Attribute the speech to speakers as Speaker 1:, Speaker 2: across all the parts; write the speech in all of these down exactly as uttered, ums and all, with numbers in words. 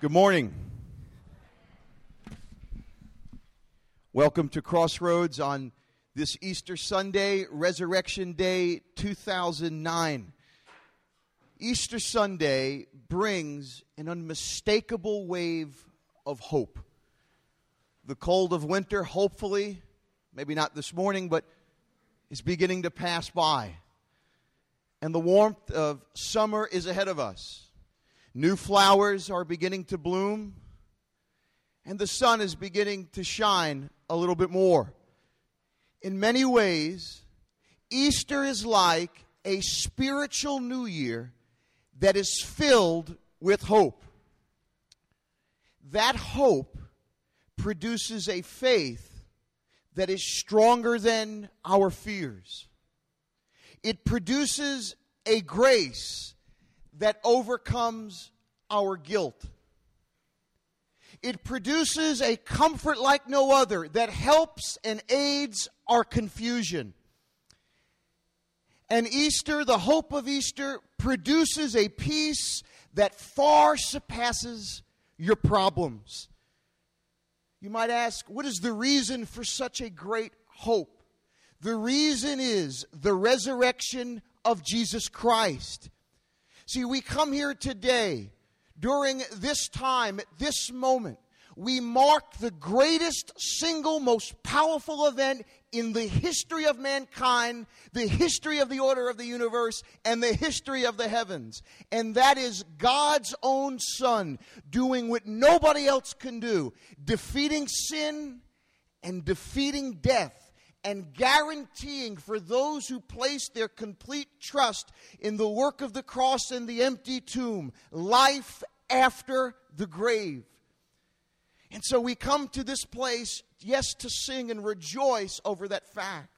Speaker 1: Good morning. Welcome to Crossroads on this Easter Sunday, Resurrection Day two thousand nine. Easter Sunday brings an unmistakable wave of hope. The cold of winter, hopefully, maybe not this morning, but is beginning to pass by. And the warmth of summer is ahead of us. New flowers are beginning to bloom, and the sun is beginning to shine a little bit more. In many ways, Easter is like a spiritual new year that is filled with hope. That hope produces a faith that is stronger than our fears. It produces a grace that overcomes our guilt. It produces a comfort like no other that helps and aids our confusion. And Easter, the hope of Easter, produces a peace that far surpasses your problems. You might ask, what is the reason for such a great hope? The reason is the resurrection of Jesus Christ. See, we come here today, during this time, at this moment, we mark the greatest, single, most powerful event in the history of mankind, the history of the order of the universe, and the history of the heavens. And that is God's own Son doing what nobody else can do, defeating sin and defeating death, and guaranteeing for those who place their complete trust in the work of the cross and the empty tomb, life after the grave. And so we come to this place, yes, to sing and rejoice over that fact.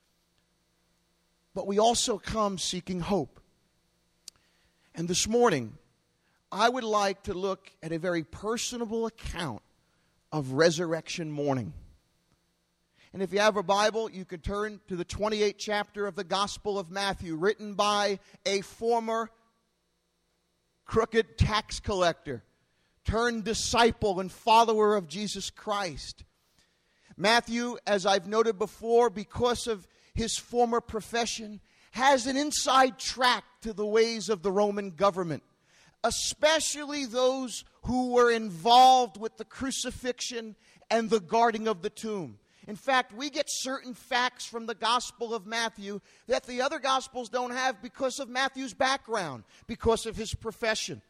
Speaker 1: But we also come seeking hope. And this morning, I would like to look at a very personable account of resurrection morning. And if you have a Bible, you can turn to the twenty-eighth chapter of the Gospel of Matthew, written by a former crooked tax collector, turned disciple and follower of Jesus Christ. Matthew, as I've noted before, because of his former profession, has an inside track to the ways of the Roman government, especially those who were involved with the crucifixion and the guarding of the tomb. In fact, we get certain facts from the Gospel of Matthew that the other Gospels don't have because of Matthew's background, because of his profession.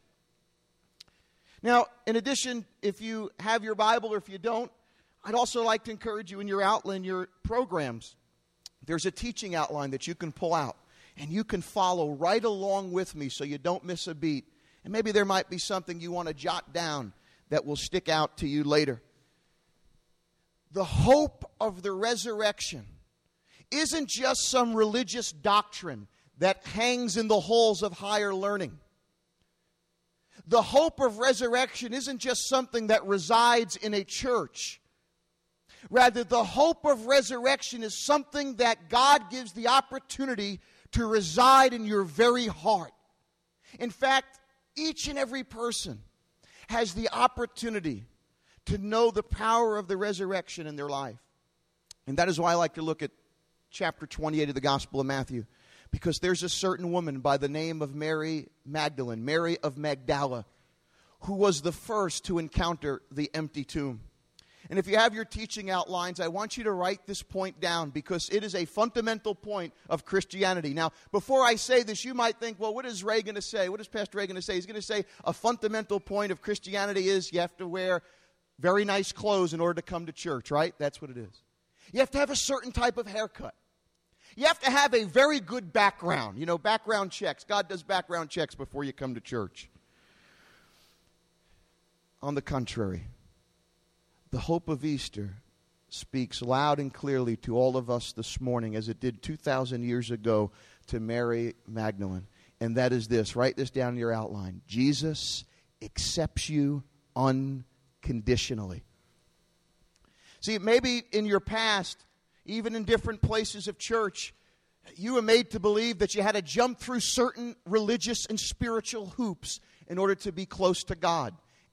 Speaker 1: Now, in addition, if you have your Bible or if you don't, I'd also like to encourage you in your outline, your programs. There's a teaching outline that you can pull out, and you can follow right along with me so you don't miss a beat. And maybe there might be something you want to jot down that will stick out to you later. The hope of the resurrection isn't just some religious doctrine that hangs in the halls of higher learning. The hope of resurrection isn't just something that resides in a church. Rather, the hope of resurrection is something that God gives the opportunity to reside in your very heart. In fact, each and every person has the opportunity to know the power of the resurrection in their life. And that is why I like to look at chapter twenty-eight of the Gospel of Matthew. Because there's a certain woman by the name of Mary Magdalene, Mary of Magdala, who was the first to encounter the empty tomb. And if you have your teaching outlines, I want you to write this point down because it is a fundamental point of Christianity. Now, before I say this, you might think, well, what is Ray going to say? What is Pastor Ray going to say? He's going to say a fundamental point of Christianity is you have to wear very nice clothes in order to come to church, right? That's what it is. You have to have a certain type of haircut. You have to have a very good background. You know, background checks. God does background checks before you come to church. On the contrary, the hope of Easter speaks loud and clearly to all of us this morning, as it did two thousand years ago to Mary Magdalene. And that is this. Write this down in your outline. Jesus accepts you unconditionally. See, maybe in your past, even in different places of church, you were made to believe that you had to jump through certain religious and spiritual hoops in order to be close to God.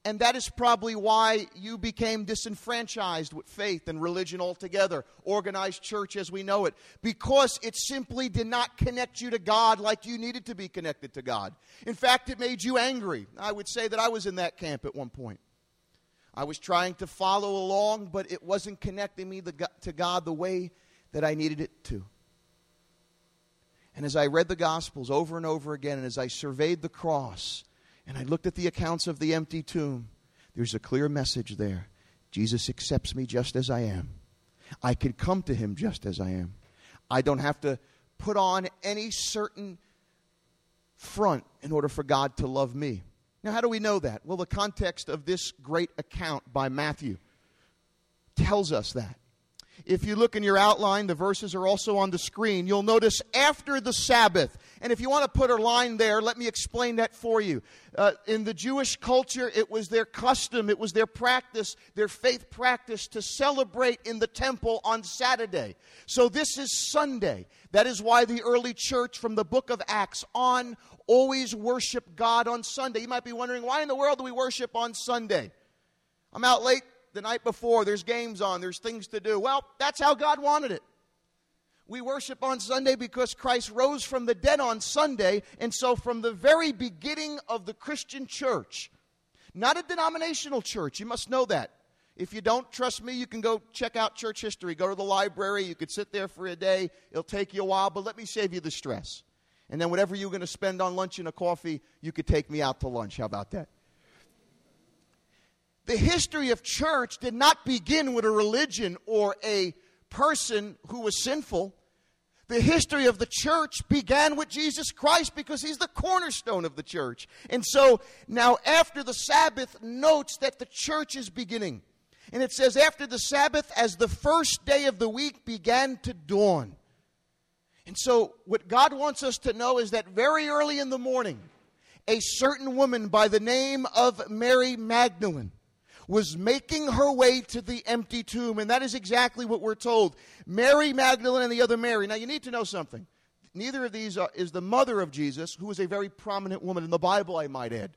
Speaker 1: And that is probably why you became disenfranchised with faith and religion altogether, organized church as we know it, because it simply did not connect you to God like you needed to be connected to God. In fact, it made you angry. I would say that I was in that camp at one point. I was trying to follow along, but it wasn't connecting me to God the way that I needed it to. And as I read the Gospels over and over again, and as I surveyed the cross, and I looked at the accounts of the empty tomb, there's a clear message there. Jesus accepts me just as I am. I can come to him just as I am. I don't have to put on any certain front in order for God to love me. Now, how do we know that? Well, the context of this great account by Matthew tells us that. If you look in your outline, the verses are also on the screen. You'll notice after the Sabbath. And if you want to put a line there, let me explain that for you. Uh, in the Jewish culture, it was their custom, it was their practice, their faith practice to celebrate in the temple on Saturday. So this is Sunday. That is why the early church from the book of Acts on always worship God on Sunday. You might be wondering, why in the world do we worship on Sunday? I'm out late the night before, there's games on, there's things to do. Well, that's how God wanted it. We worship on Sunday because Christ rose from the dead on Sunday, and so from the very beginning of the Christian church, not a denominational church, you must know that. If you don't trust me, you can go check out church history, go to the library, you could sit there for a day, it'll take you a while, but let me save you the stress. And then whatever you're going to spend on lunch and a coffee, you could take me out to lunch. How about that? The history of church did not begin with a religion or a person who was sinful. The history of the church began with Jesus Christ because he's the cornerstone of the church. And so now after the Sabbath notes that the church is beginning. And it says after the Sabbath, as the first day of the week began to dawn. And so what God wants us to know is that very early in the morning, a certain woman by the name of Mary Magdalene was making her way to the empty tomb. And that is exactly what we're told. Mary Magdalene and the other Mary. Now, you need to know something. Neither of these are, is the mother of Jesus, who was a very prominent woman in the Bible, I might add.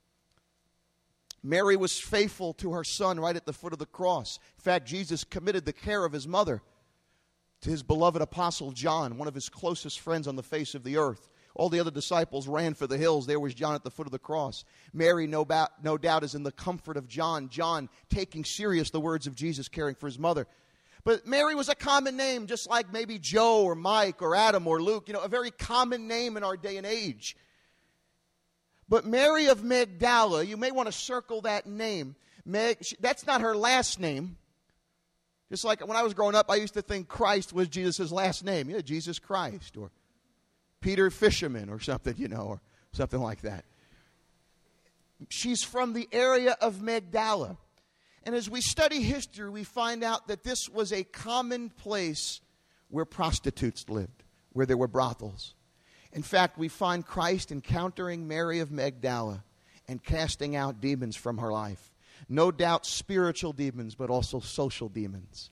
Speaker 1: Mary was faithful to her son right at the foot of the cross. In fact, Jesus committed the care of his mother to his beloved apostle John, one of his closest friends on the face of the earth. All the other disciples ran for the hills. There was John at the foot of the cross. Mary, no, ba- no doubt, is in the comfort of John. John taking serious the words of Jesus, caring for his mother. But Mary was a common name, just like maybe Joe or Mike or Adam or Luke. You know, a very common name in our day and age. But Mary of Magdala, you may want to circle that name. Meg, that's not her last name. Just like when I was growing up, I used to think Christ was Jesus' last name. Yeah, Jesus Christ, or Peter Fisherman or something, you know, or something like that. She's from the area of Magdala. And as we study history, we find out that this was a common place where prostitutes lived, where there were brothels. In fact, we find Christ encountering Mary of Magdala and casting out demons from her life. No doubt spiritual demons, but also social demons.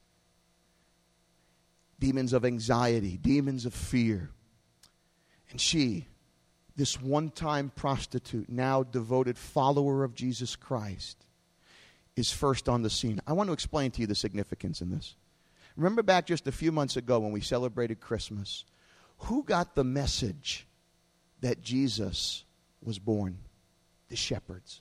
Speaker 1: Demons of anxiety, demons of fear. And she, this one-time prostitute, now devoted follower of Jesus Christ, is first on the scene. I want to explain to you the significance in this. Remember back just a few months ago when we celebrated Christmas, who got the message that Jesus was born? The shepherds.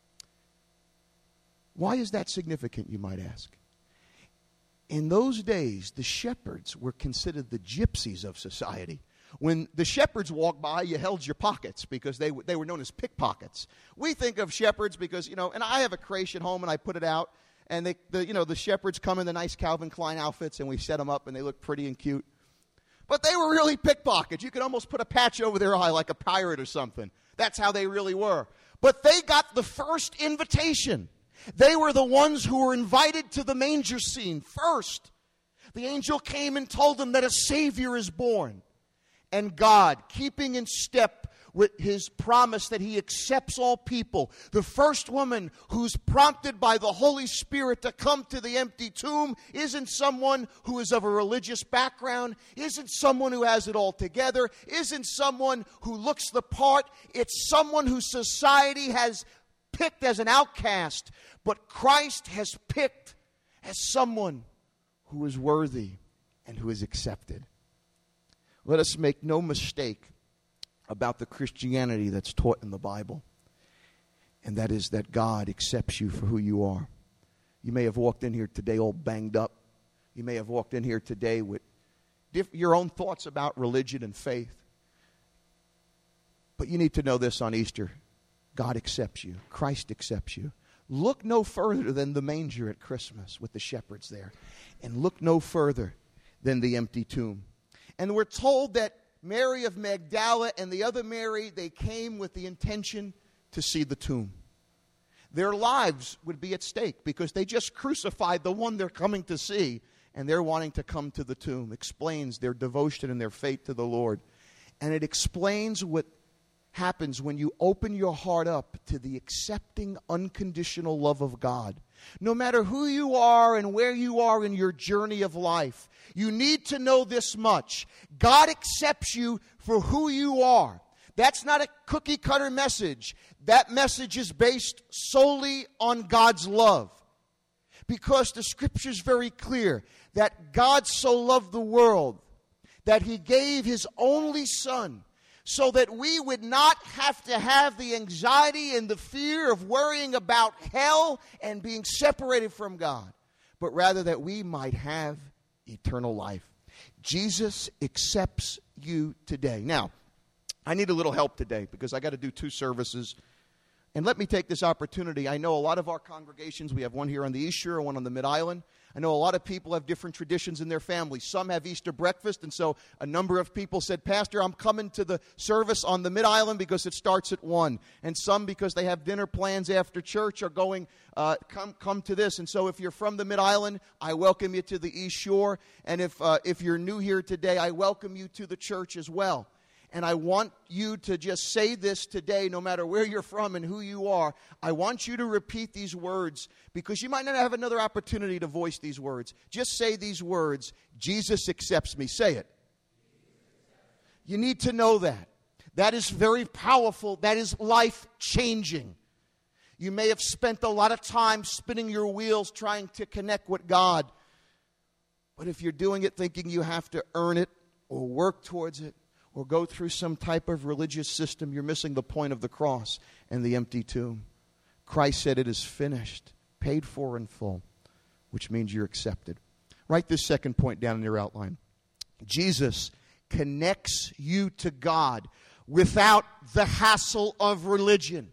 Speaker 1: Why is that significant, you might ask? In those days, the shepherds were considered the gypsies of society. When the shepherds walked by, you held your pockets because they, they were known as pickpockets. We think of shepherds because, you know, and I have a creation home and I put it out. And, they, the, you know, the shepherds come in the nice Calvin Klein outfits and we set them up and they look pretty and cute. But they were really pickpockets. You could almost put a patch over their eye like a pirate or something. That's how they really were. But they got the first invitation. They were the ones who were invited to the manger scene first. The angel came and told them that a Savior is born. And God, keeping in step with his promise that he accepts all people, the first woman who's prompted by the Holy Spirit to come to the empty tomb isn't someone who is of a religious background, isn't someone who has it all together, isn't someone who looks the part. It's someone who society has picked as an outcast, but Christ has picked as someone who is worthy and who is accepted. Let us make no mistake about the Christianity that's taught in the Bible, and that is that God accepts you for who you are. You may have walked in here today all banged up. You may have walked in here today with diff- your own thoughts about religion and faith. But you need to know this on Easter. God accepts you. Christ accepts you. Look no further than the manger at Christmas with the shepherds there. And look no further than the empty tomb. And we're told that Mary of Magdala and the other Mary, they came with the intention to see the tomb. Their lives would be at stake because they just crucified the one they're coming to see, and they're wanting to come to the tomb. Explains their devotion and their faith to the Lord. And it explains what happens when you open your heart up to the accepting, unconditional love of God. No matter who you are and where you are in your journey of life, you need to know this much. God accepts you for who you are. That's not a cookie-cutter message. That message is based solely on God's love. Because the Scripture is very clear that God so loved the world that He gave His only Son, so that we would not have to have the anxiety and the fear of worrying about hell and being separated from God, but rather that we might have eternal life. Jesus accepts you today. Now, I need a little help today because I got to do two services. And let me take this opportunity. I know a lot of our congregations, we have one here on the East Shore, one on the Mid-Island. I know a lot of people have different traditions in their families. Some have Easter breakfast, and so a number of people said, Pastor, I'm coming to the service on the Mid-Island because it starts at one. And some, because they have dinner plans after church, are going, uh, come come to this. And so if you're from the Mid-Island, I welcome you to the East Shore. And if uh, if you're new here today, I welcome you to the church as well. And I want you to just say this today, no matter where you're from and who you are. I want you to repeat these words because you might not have another opportunity to voice these words. Just say these words, Jesus accepts me. Say it. You need to know that. That is very powerful. That is life-changing. You may have spent a lot of time spinning your wheels trying to connect with God. But if you're doing it thinking you have to earn it or work towards it, or go through some type of religious system, you're missing the point of the cross and the empty tomb. Christ said it is finished, paid for in full, which means you're accepted. Write this second point down in your outline. Jesus connects you to God without the hassle of religion.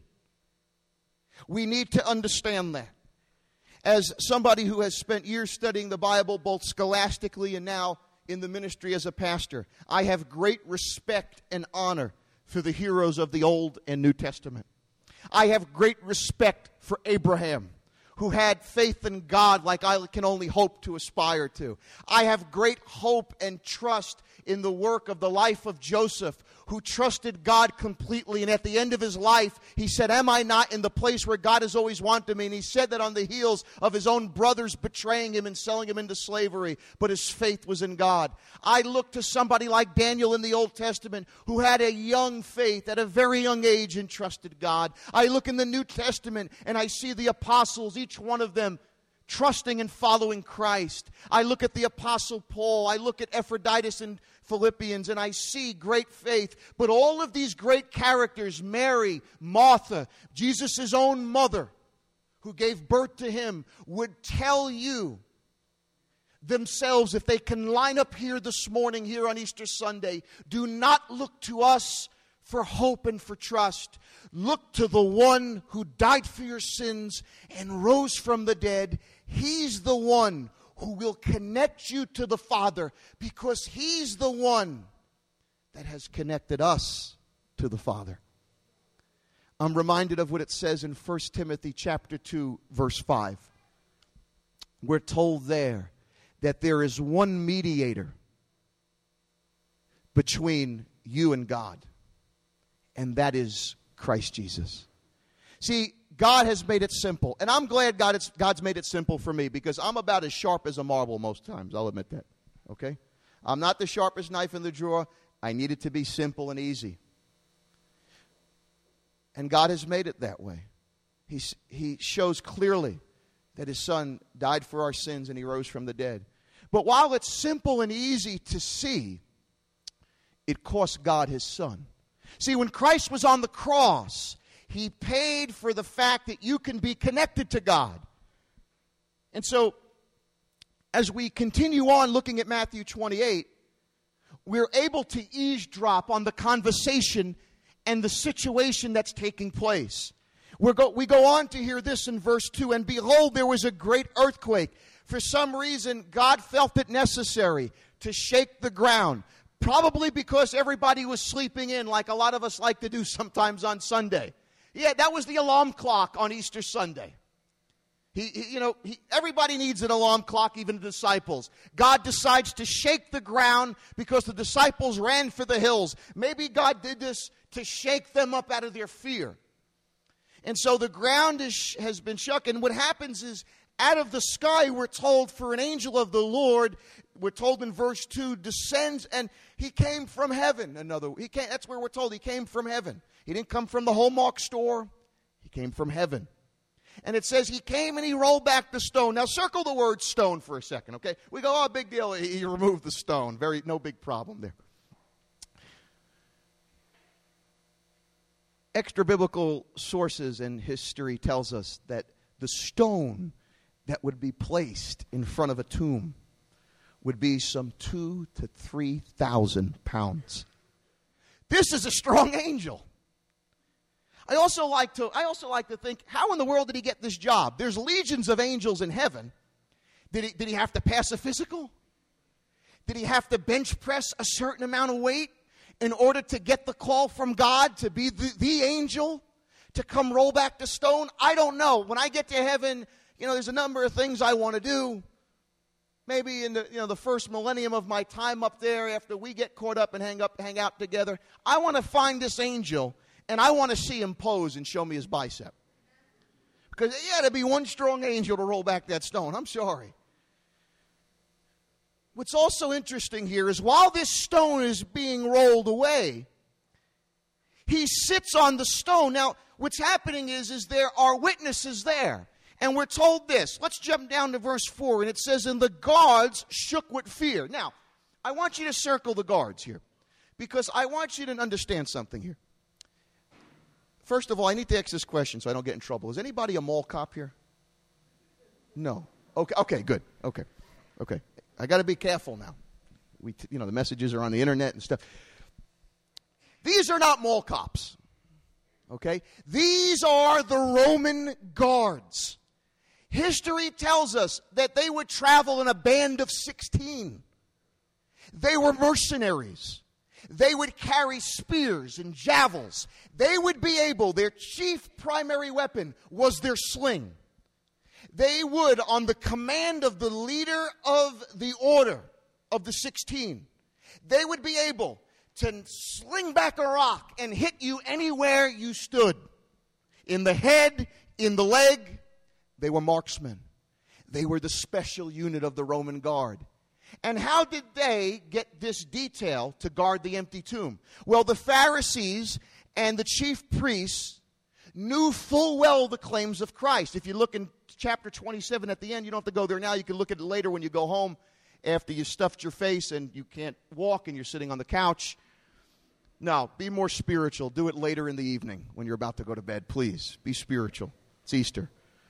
Speaker 1: We need to understand that. As somebody who has spent years studying the Bible, both scholastically and now in the ministry as a pastor, I have great respect and honor for the heroes of the Old and New Testament. I have great respect for Abraham, who had faith in God like I can only hope to aspire to. I have great hope and trust in the work of the life of Joseph, who trusted God completely. And at the end of his life, he said, am I not in the place where God has always wanted me? And he said that on the heels of his own brothers betraying him and selling him into slavery. But his faith was in God. I look to somebody like Daniel in the Old Testament, who had a young faith at a very young age and trusted God. I look in the New Testament and I see the apostles, each one of them trusting and following Christ. I look at the Apostle Paul. I look at Epaphroditus and Philippians, and I see great faith. But all of these great characters, Mary, Martha, Jesus' own mother, who gave birth to him, would tell you themselves, if they can line up here this morning, here on Easter Sunday, do not look to us for hope and for trust. Look to the one who died for your sins and rose from the dead. He's the one who will connect you to the Father, because He's the one that has connected us to the Father. I'm reminded of what it says in First Timothy chapter two, verse five. We're told there that there is one mediator between you and God, and that is Christ Jesus. See, God has made it simple. And I'm glad God it's, God's made it simple for me, because I'm about as sharp as a marble most times. I'll admit that. Okay? I'm not the sharpest knife in the drawer. I need it to be simple and easy. And God has made it that way. he, he shows clearly that his Son died for our sins and he rose from the dead. But while it's simple and easy to see, it cost God his Son. See, when Christ was on the cross, he paid for the fact that you can be connected to God. And so, as we continue on looking at Matthew twenty-eight, we're able to eavesdrop on the conversation and the situation that's taking place. We're go, we go on to hear this in verse two, and behold, there was a great earthquake. For some reason, God felt it necessary to shake the ground. Probably because everybody was sleeping in like a lot of us like to do sometimes on Sunday. Yeah, that was the alarm clock on Easter Sunday. He, he, you know, he, everybody needs an alarm clock, even the disciples. God decides to shake the ground because the disciples ran for the hills. Maybe God did this to shake them up out of their fear. And so the ground is, has been shook. And what happens is, out of the sky, we're told, for an angel of the Lord, we're told in verse two, descends, and he came from heaven. Another, he came, that's where we're told he came from heaven. He didn't come from the Hallmark store. He came from heaven. And it says he came and he rolled back the stone. Now circle the word stone for a second, okay? We go, oh, big deal. He, he removed the stone. Very, no big problem there. Extra biblical sources and history tells us that the stone that would be placed in front of a tomb would be some two to three thousand pounds. This is a strong angel. I also like to I also like to think, how in the world did he get this job? There's legions of angels in heaven. Did he did he have to pass a physical? Did he have to bench press a certain amount of weight in order to get the call from God to be the, the angel to come roll back the stone? I don't know. When I get to heaven, you know, there's a number of things I want to do. Maybe in the you know the first millennium of my time up there, after we get caught up and hang up hang out together, I want to find this angel and I want to see him pose and show me his bicep. Because he had to be one strong angel to roll back that stone. I'm sorry. What's also interesting here is while this stone is being rolled away, he sits on the stone. Now, what's happening is, is there are witnesses there. And we're told this. Let's jump down to verse four, and it says, and the guards shook with fear. Now, I want you to circle the guards here, because I want you to understand something here. First of all, I need to ask this question so I don't get in trouble. Is anybody a mall cop here? No. Okay, okay, good. Okay, okay. I got to be careful now. We, t- you know, the messages are on the internet and stuff. These are not mall cops. Okay? These are the Roman guards. History tells us that they would travel in a band of sixteen. They were mercenaries. They would carry spears and javelins. They would be able, their chief primary weapon was their sling. They would, on the command of the leader of the order of the sixteen, they would be able to sling back a rock and hit you anywhere you stood. In the head, in the leg. They were marksmen. They were the special unit of the Roman guard. And how did they get this detail to guard the empty tomb? Well, the Pharisees and the chief priests knew full well the claims of Christ. If you look in chapter twenty-seven at the end, you don't have to go there now. You can look at it later when you go home after you stuffed your face and you can't walk and you're sitting on the couch. No, be more spiritual. Do it later in the evening when you're about to go to bed. Please, be spiritual. It's Easter.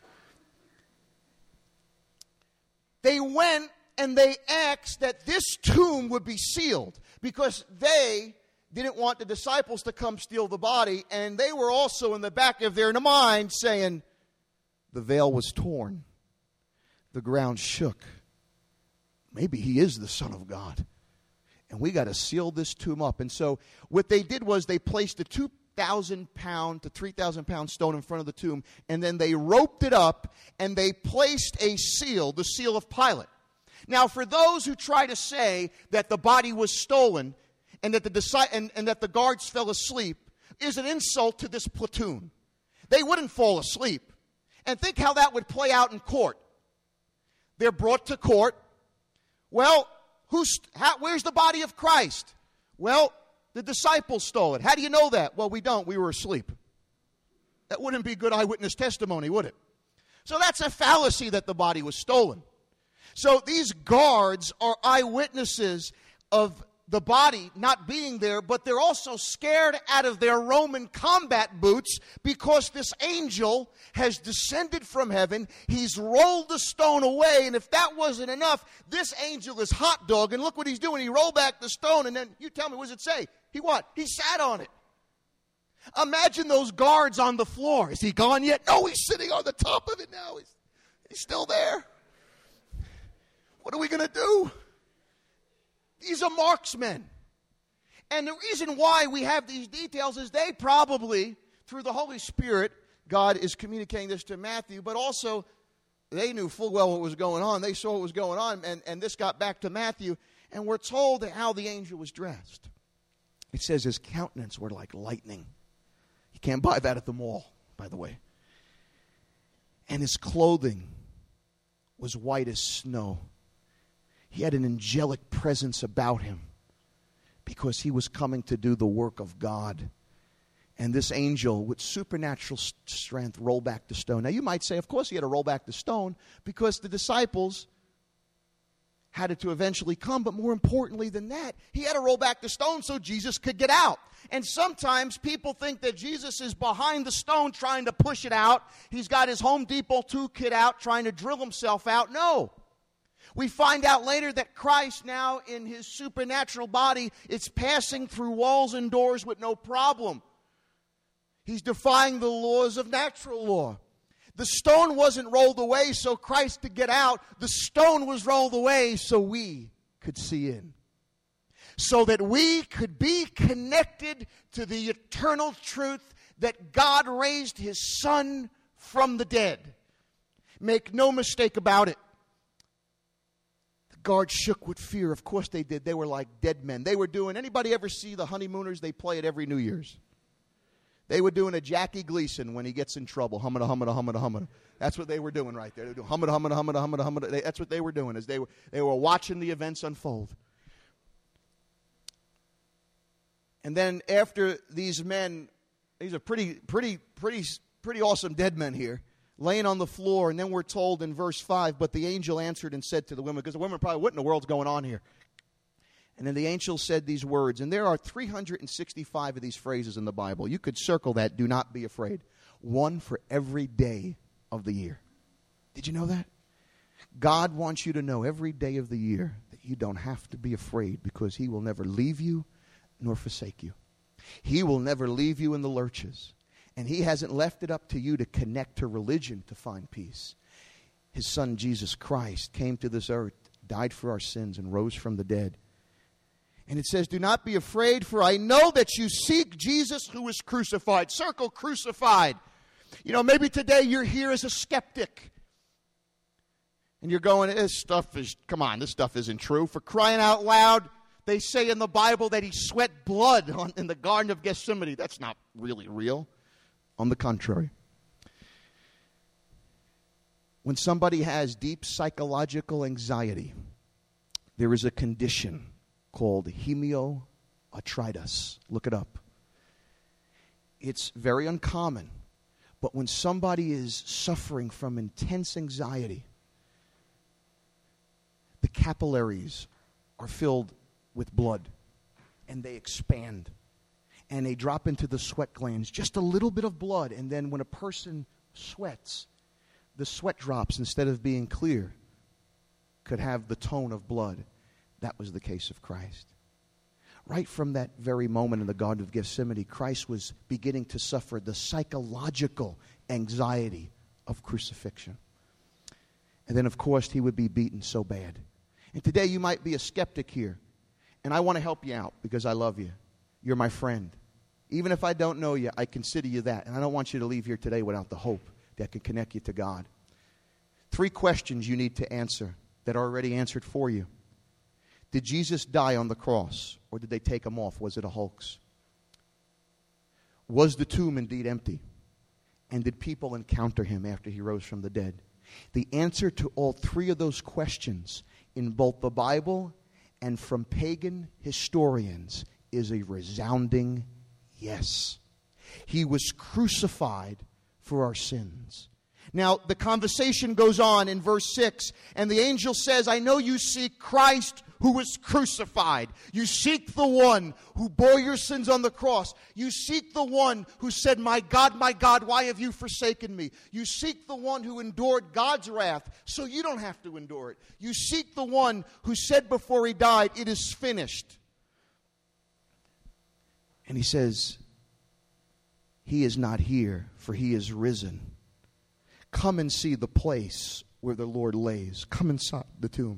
Speaker 1: They went and they asked that this tomb would be sealed because they didn't want the disciples to come steal the body, and they were also in the back of their mind saying, the veil was torn, the ground shook. Maybe he is the Son of God, and we got to seal this tomb up. And so what they did was they placed a two thousand pound to three thousand pound stone in front of the tomb, and then they roped it up, and they placed a seal, the seal of Pilate. Now, for those who try to say that the body was stolen and that the and, and that the guards fell asleep is an insult to this platoon. They wouldn't fall asleep. And think how that would play out in court. They're brought to court. Well, who's, how, where's the body of Christ? Well, the disciples stole it. How do you know that? Well, we don't. We were asleep. That wouldn't be good eyewitness testimony, would it? So that's a fallacy that the body was stolen. So these guards are eyewitnesses of the body not being there, but they're also scared out of their Roman combat boots because this angel has descended from heaven. He's rolled the stone away, and if that wasn't enough, this angel is hot dog, and look what he's doing. He rolled back the stone, and then you tell me, what does it say? He what? He sat on it. Imagine those guards on the floor. Is he gone yet? No, he's sitting on the top of it now. He's, he's still there. What are we going to do? These are marksmen. And the reason why we have these details is they probably, through the Holy Spirit, God is communicating this to Matthew, but also they knew full well what was going on. They saw what was going on, and, and this got back to Matthew, and we're told how the angel was dressed. It says his countenance were like lightning. You can't buy that at the mall, by the way. And his clothing was white as snow. He had an angelic presence about him because he was coming to do the work of God. And this angel, with supernatural strength, rolled back the stone. Now, you might say, of course he had to roll back the stone because the disciples had it to eventually come. But more importantly than that, he had to roll back the stone so Jesus could get out. And sometimes people think that Jesus is behind the stone trying to push it out. He's got his Home Depot two kit out trying to drill himself out. No. We find out later that Christ now in his supernatural body is passing through walls and doors with no problem. He's defying the laws of natural law. The stone wasn't rolled away so Christ could get out. The stone was rolled away so we could see in. So that we could be connected to the eternal truth that God raised his Son from the dead. Make no mistake about it. The guards shook with fear. Of course they did. They were like dead men. They were doing, anybody ever see the Honeymooners? They play it every New Year's. They were doing a Jackie Gleason when he gets in trouble. Hummada, hummada, hummada, hummada. That's what they were doing right there. They were doing hummada, hummada, hummada, hummada, hummada. They, that's what they were doing, as they were, they were watching the events unfold. And then after these men, these are pretty, pretty, pretty, pretty awesome dead men here, laying on the floor, and then we're told in verse five, but the angel answered and said to the women, because the women probably, what in the world's going on here? And then the angel said these words, and there are three hundred sixty-five of these phrases in the Bible. You could circle that, do not be afraid. One for every day of the year. Did you know that? God wants you to know every day of the year that you don't have to be afraid because he will never leave you nor forsake you. He will never leave you in the lurches. And he hasn't left it up to you to connect to religion to find peace. His Son, Jesus Christ, came to this earth, died for our sins, and rose from the dead. And it says, do not be afraid, for I know that you seek Jesus who was crucified. Circle crucified. You know, maybe today you're here as a skeptic. And you're going, this stuff is, come on, this stuff isn't true. For crying out loud, they say in the Bible that he sweat blood on, in the Garden of Gethsemane. That's not really real. On the contrary. When somebody has deep psychological anxiety, there is a condition called hemioarthritis. Look it up. It's very uncommon, but when somebody is suffering from intense anxiety, the capillaries are filled with blood, and they expand, and they drop into the sweat glands, just a little bit of blood, and then when a person sweats, the sweat drops, instead of being clear, could have the tone of blood. That was the case of Christ. Right from that very moment in the Garden of Gethsemane, Christ was beginning to suffer the psychological anxiety of crucifixion. And then, of course, he would be beaten so bad. And today you might be a skeptic here. And I want to help you out because I love you. You're my friend. Even if I don't know you, I consider you that. And I don't want you to leave here today without the hope that can connect you to God. Three questions you need to answer that are already answered for you. Did Jesus die on the cross, or did they take him off? Was it a hoax? Was the tomb indeed empty? And did people encounter him after he rose from the dead? The answer to all three of those questions in both the Bible and from pagan historians is a resounding yes. He was crucified for our sins. Now, the conversation goes on in verse six, and the angel says, I know you seek Christ who was crucified. You seek the one who bore your sins on the cross. You seek the one who said, my God, my God, why have you forsaken me? You seek the one who endured God's wrath so you don't have to endure it. You seek the one who said before he died, it is finished. And he says, he is not here, for he is risen. Come and see the place where the Lord lays. Come inside the tomb.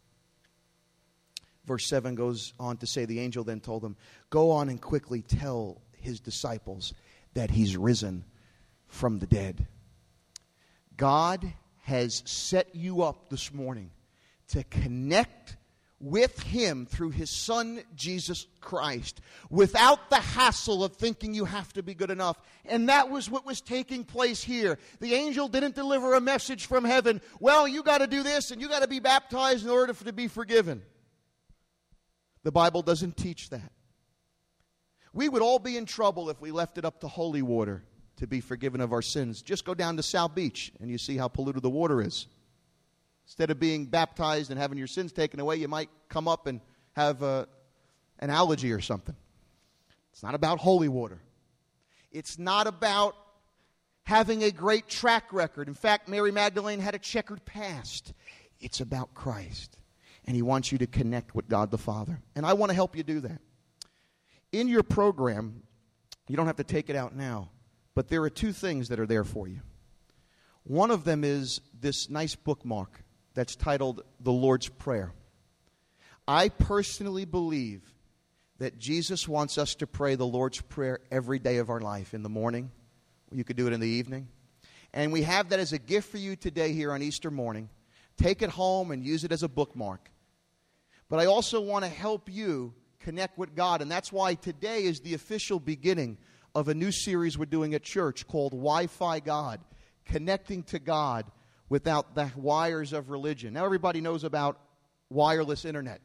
Speaker 1: Verse seven goes on to say, the angel then told him, go on and quickly tell his disciples that he's risen from the dead. God has set you up this morning to connect with him through his Son, Jesus Christ, without the hassle of thinking you have to be good enough. And that was what was taking place here. The angel didn't deliver a message from heaven. Well, you got to do this and you got to be baptized in order to be forgiven. The Bible doesn't teach that. We would all be in trouble if we left it up to holy water to be forgiven of our sins. Just go down to South Beach and you see how polluted the water is. Instead of being baptized and having your sins taken away, you might come up and have uh, an allergy or something. It's not about holy water. It's not about having a great track record. In fact, Mary Magdalene had a checkered past. It's about Christ. And he wants you to connect with God the Father. And I want to help you do that. In your program, you don't have to take it out now, but there are two things that are there for you. One of them is this nice bookmark that's titled The Lord's Prayer. I personally believe that Jesus wants us to pray the Lord's Prayer every day of our life. In the morning, you could do it in the evening. And we have that as a gift for you today here on Easter morning. Take it home and use it as a bookmark. But I also want to help you connect with God. And that's why today is the official beginning of a new series we're doing at church called Wi-Fi God. Connecting to God without the wires of religion. Now everybody knows about wireless internet.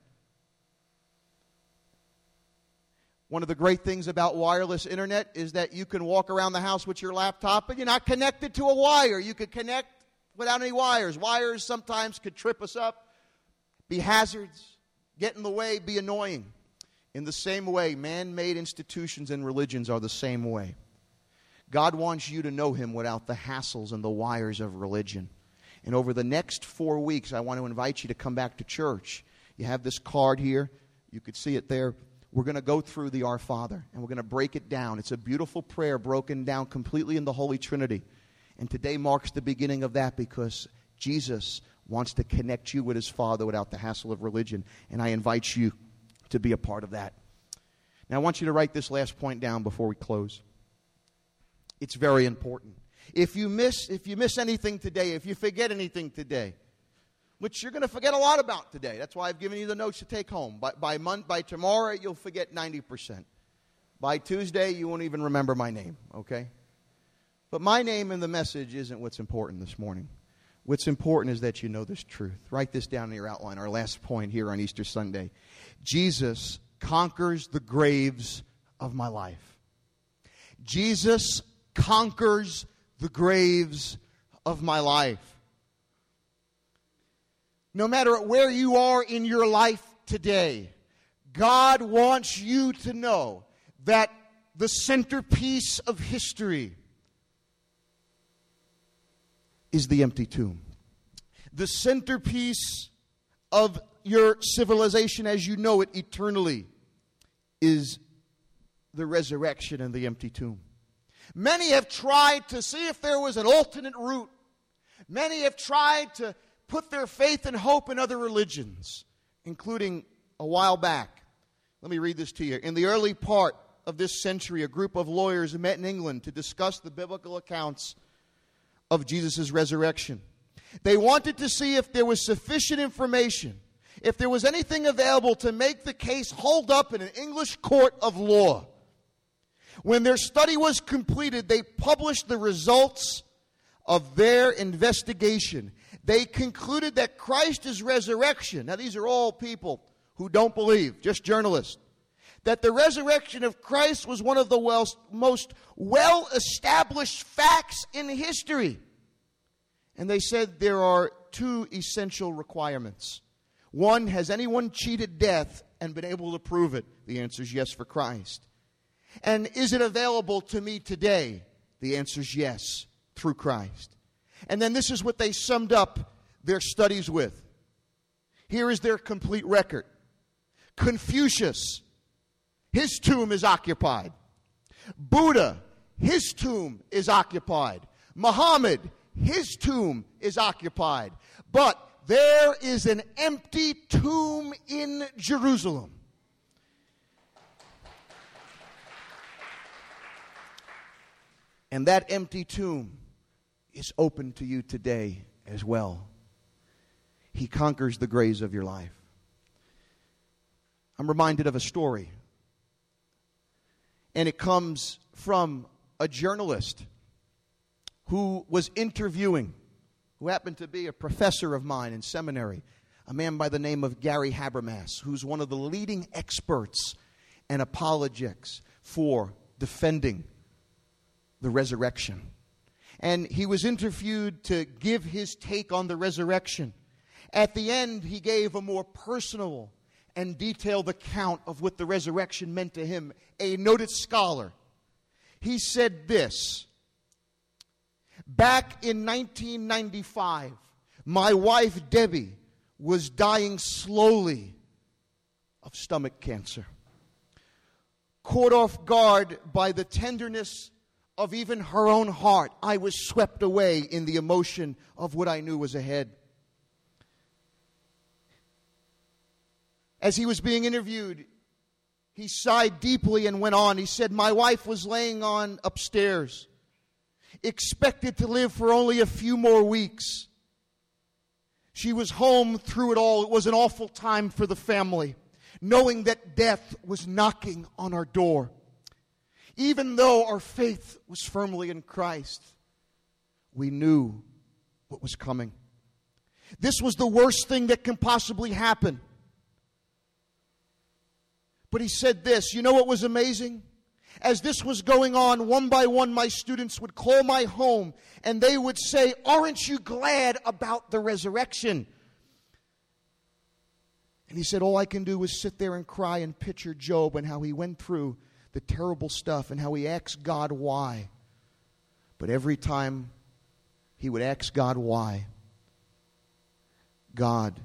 Speaker 1: One of the great things about wireless internet is that you can walk around the house with your laptop and you're not connected to a wire. You could connect without any wires. Wires sometimes could trip us up, be hazards, get in the way, be annoying. In the same way, man-made institutions and religions are the same way. God wants you to know him without the hassles and the wires of religion. And over the next four weeks, I want to invite you to come back to church. You have this card here. You could see it there. We're going to go through the Our Father, and we're going to break it down. It's a beautiful prayer broken down completely in the Holy Trinity. And today marks the beginning of that because Jesus wants to connect you with his Father without the hassle of religion. And I invite you to be a part of that. Now, I want you to write this last point down before we close. It's very important. If you miss, if you miss anything today, if you forget anything today, which you're going to forget a lot about today. That's why I've given you the notes to take home. By, by, month, by tomorrow, you'll forget ninety percent. By Tuesday, you won't even remember my name, okay? But my name in the message isn't what's important this morning. What's important is that you know this truth. Write this down in your outline, our last point here on Easter Sunday. Jesus conquers the graves of my life. Jesus conquers the graves of my life. No matter where you are in your life today, God wants you to know that the centerpiece of history is the empty tomb. The centerpiece of your civilization as you know it eternally is the resurrection and the empty tomb. Many have tried to see if there was an alternate route. Many have tried to put their faith and hope in other religions, including a while back. Let me read this to you. In the early part of this century, a group of lawyers met in England to discuss the biblical accounts of Jesus' resurrection. They wanted to see if there was sufficient information, if there was anything available to make the case hold up in an English court of law. When their study was completed, they published the results of their investigation. They concluded that Christ's resurrection, now these are all people who don't believe, just journalists. that the resurrection of Christ was one of the well, most well-established facts in history. And they said there are two essential requirements. One, has anyone cheated death and been able to prove it? The answer is yes for Christ. And is it available to me today? The answer is yes, through Christ. And then this is what they summed up their studies with. Here is their complete record. Confucius, his tomb is occupied. Buddha, his tomb is occupied. Muhammad, his tomb is occupied. But there is an empty tomb in Jerusalem. And that empty tomb is open to you today as well. He conquers the graves of your life. I'm reminded of a story. And it comes from a journalist who was interviewing, who happened to be a professor of mine in seminary, a man by the name of Gary Habermas, who's one of the leading experts and apologetics for defending the resurrection. And he was interviewed to give his take on the resurrection. At the end, he gave a more personal and detailed account of what the resurrection meant to him, a noted scholar. He said this: back in nineteen ninety-five, my wife Debbie was dying slowly of stomach cancer. Caught off guard by the tenderness of even her own heart, I was swept away in the emotion of what I knew was ahead. As he was being interviewed, he sighed deeply and went on. He said, my wife was laying on upstairs, expected to live for only a few more weeks. She was home through it all. It was an awful time for the family, knowing that death was knocking on our door. Even though our faith was firmly in Christ, we knew what was coming. This was the worst thing that can possibly happen. But he said this, you know what was amazing? As this was going on, one by one, my students would call my home and they would say, aren't you glad about the resurrection? And he said, all I can do is sit there and cry and picture Job and how he went through the terrible stuff and how he asked God why. But every time he would ask God why, God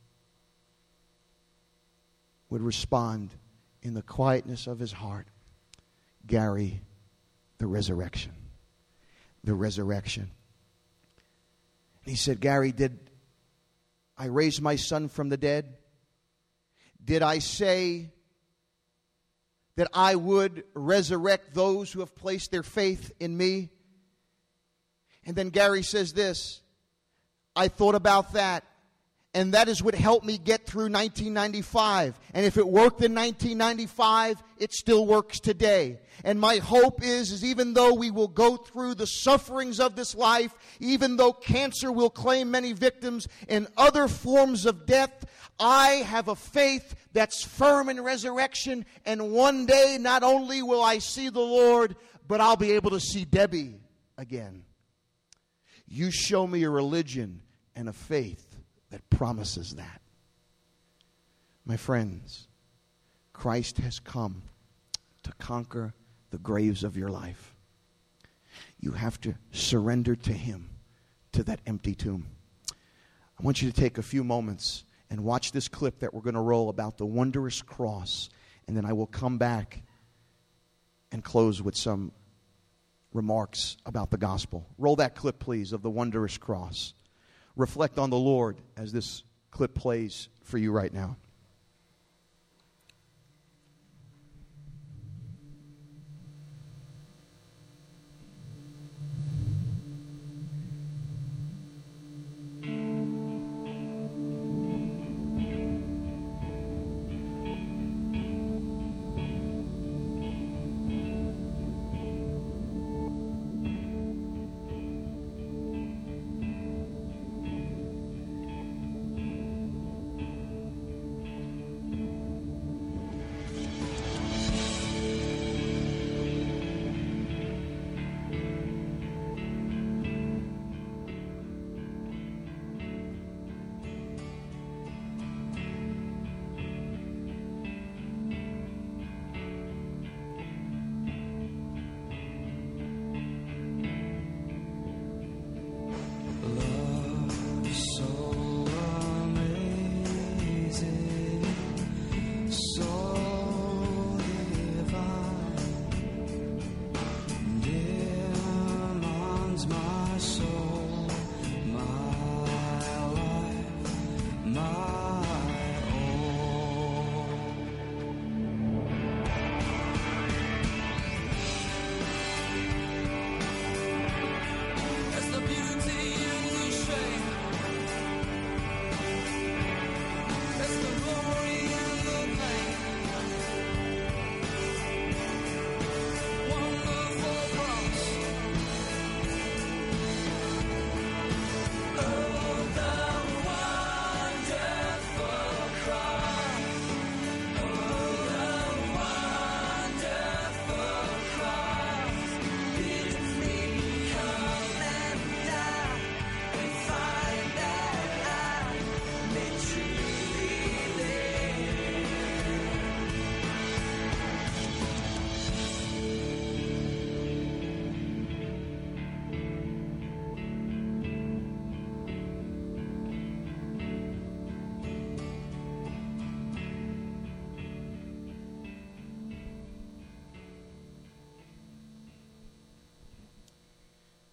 Speaker 1: would respond in the quietness of his heart, Gary, the resurrection. The resurrection. And he said, Gary, did I raise my son from the dead? Did I say that I would resurrect those who have placed their faith in me? And then Gary says this, I thought about that. And that is what helped me get through nineteen ninety-five. And if it worked in nineteen ninety-five, it still works today. And my hope is, is even though we will go through the sufferings of this life, even though cancer will claim many victims and other forms of death, I have a faith that's firm in resurrection. And one day, not only will I see the Lord, but I'll be able to see Debbie again. You show me a religion and a faith that promises that. My friends, Christ has come to conquer the graves of your life. You have to surrender to him, to that empty tomb. I want you to take a few moments and watch this clip that we're going to roll about the wondrous cross, and then I will come back and close with some remarks about the gospel. Roll that clip, please, of the wondrous cross. Reflect on the Lord as this clip plays for you right now.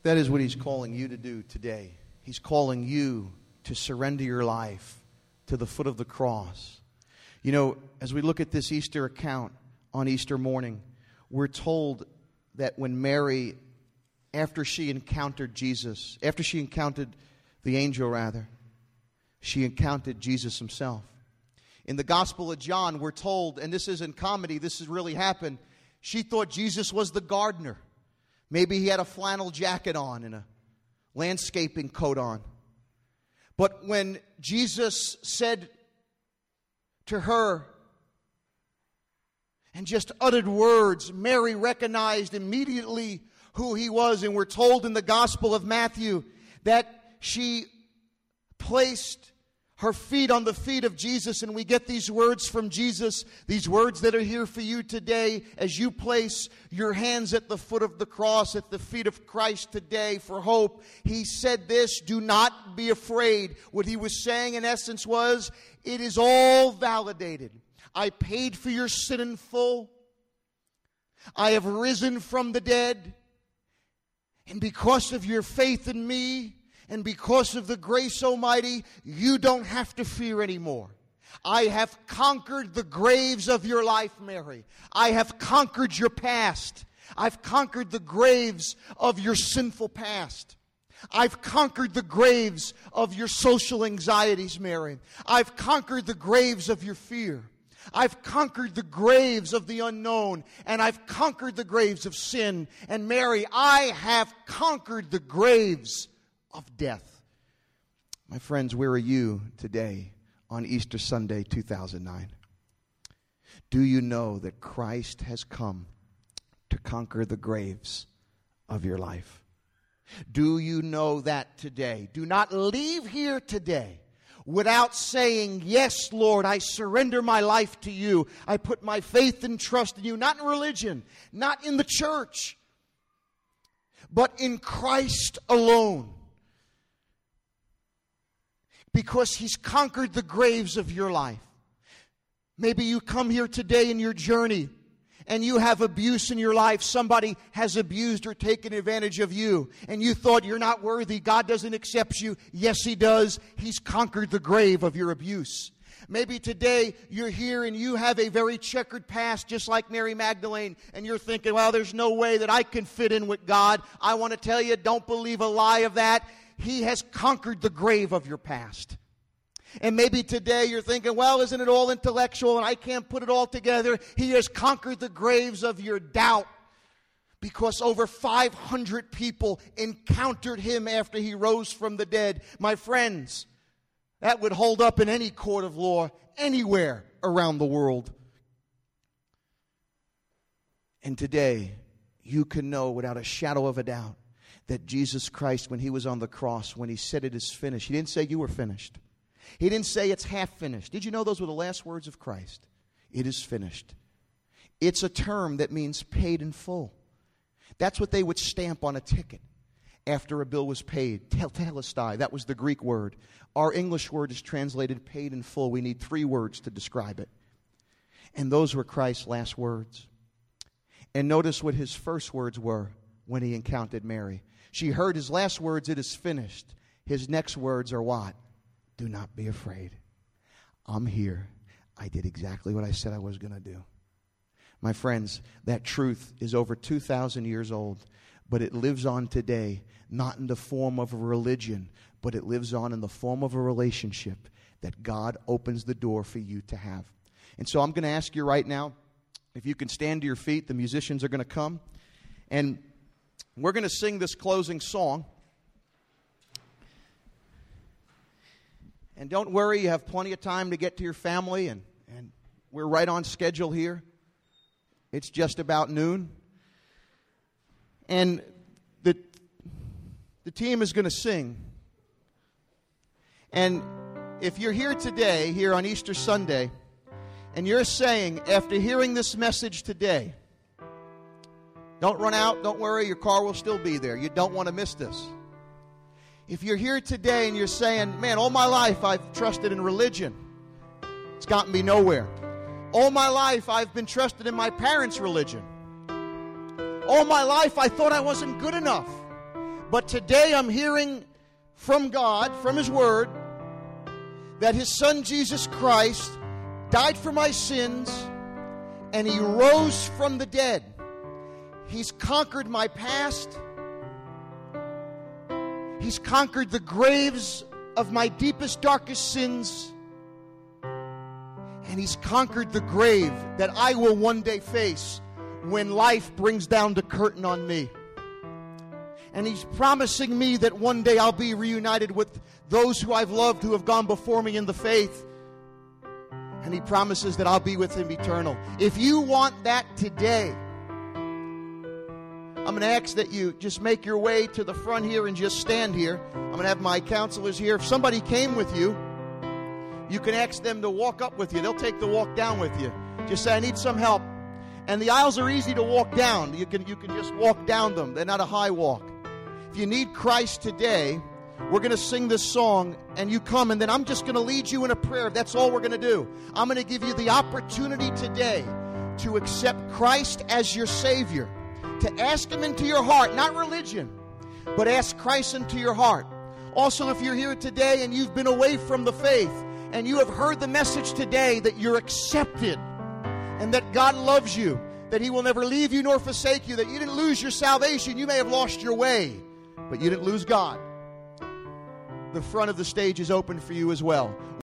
Speaker 1: That is what He's calling you to do today. He's calling you to surrender your life to the foot of the cross. You know, as we look at this Easter account on Easter morning, we're told that when Mary, after she encountered Jesus, after she encountered the angel rather, she encountered Jesus Himself. In the Gospel of John, we're told, and this isn't comedy, this has really happened, she thought Jesus was the gardener. Maybe he had a flannel jacket on and a landscaping coat on. But when Jesus said to her and just uttered words, Mary recognized immediately who He was. And we're told in the Gospel of Matthew that she placed her feet on the feet of Jesus, and we get these words from Jesus, these words that are here for you today as you place your hands at the foot of the cross, at the feet of Christ today for hope. He said this, do not be afraid. What He was saying in essence was, it is all validated. I paid for your sin in full. I have risen from the dead. And because of your faith in me, and because of the grace almighty, you don't have to fear anymore. I have conquered the graves of your life, Mary. I have conquered your past. I've conquered the graves of your sinful past. I've conquered the graves of your social anxieties, Mary. I've conquered the graves of your fear. I've conquered the graves of the unknown, and I've conquered the graves of sin. And Mary, I have conquered the graves of death. My friends, where are you today on Easter Sunday two thousand nine? Do you know that Christ has come to conquer the graves of your life? Do you know that today? Do not leave here today without saying, yes, Lord, I surrender my life to you. I put my faith and trust in you, not in religion, not in the church, but in Christ alone. Because He's conquered the graves of your life. Maybe you come here today in your journey and you have abuse in your life. Somebody has abused or taken advantage of you, and you thought you're not worthy. God doesn't accept you. Yes, He does. He's conquered the grave of your abuse. Maybe today you're here and you have a very checkered past, just like Mary Magdalene, and you're thinking, well, there's no way that I can fit in with God. I want to tell you, don't believe a lie of that. He has conquered the grave of your past. And maybe today you're thinking, well, isn't it all intellectual and I can't put it all together? He has conquered the graves of your doubt, because over five hundred people encountered Him after He rose from the dead. My friends, that would hold up in any court of law anywhere around the world. And today you can know without a shadow of a doubt that Jesus Christ, when He was on the cross, when He said it is finished, He didn't say you were finished. He didn't say it's half finished. Did you know those were the last words of Christ? It is finished. It's a term that means paid in full. That's what they would stamp on a ticket after a bill was paid. Tetelestai, that was the Greek word. Our English word is translated paid in full. We need three words to describe it. And those were Christ's last words. And notice what His first words were when He encountered Mary. She heard His last words, it is finished. His next words are what? Do not be afraid. I'm here. I did exactly what I said I was going to do. My friends, that truth is over two thousand years old, but it lives on today, not in the form of a religion, but it lives on in the form of a relationship that God opens the door for you to have. And so I'm going to ask you right now, if you can stand to your feet, the musicians are going to come, and we're going to sing this closing song. And don't worry, you have plenty of time to get to your family, and, and we're right on schedule here. It's just about noon. And the, the team is going to sing. And if you're here today, here on Easter Sunday, and you're saying, after hearing this message today, don't run out, don't worry, your car will still be there. You don't want to miss this. If you're here today and you're saying, man, all my life I've trusted in religion. It's gotten me nowhere. All my life I've been trusted in my parents' religion. All my life I thought I wasn't good enough. But today I'm hearing from God, from His Word, that His Son Jesus Christ died for my sins and He rose from the dead. He's conquered my past. He's conquered the graves of my deepest, darkest sins. And He's conquered the grave that I will one day face when life brings down the curtain on me. And He's promising me that one day I'll be reunited with those who I've loved who have gone before me in the faith. And He promises that I'll be with Him eternal. If you want that today, I'm going to ask that you just make your way to the front here and just stand here. I'm going to have my counselors here. If somebody came with you, you can ask them to walk up with you. They'll take the walk down with you. Just say, I need some help. And the aisles are easy to walk down. You can, you can just walk down them. They're not a high walk. If you need Christ today, we're going to sing this song, and you come, and then I'm just going to lead you in a prayer. That's all we're going to do. I'm going to give you the opportunity today to accept Christ as your Savior, to ask Him into your heart, not religion, but ask Christ into your heart. Also, if you're here today and you've been away from the faith, and you have heard the message today that you're accepted, and that God loves you, that He will never leave you nor forsake you, that you didn't lose your salvation. You may have lost your way, but you didn't lose God. The front of the stage is open for you as well.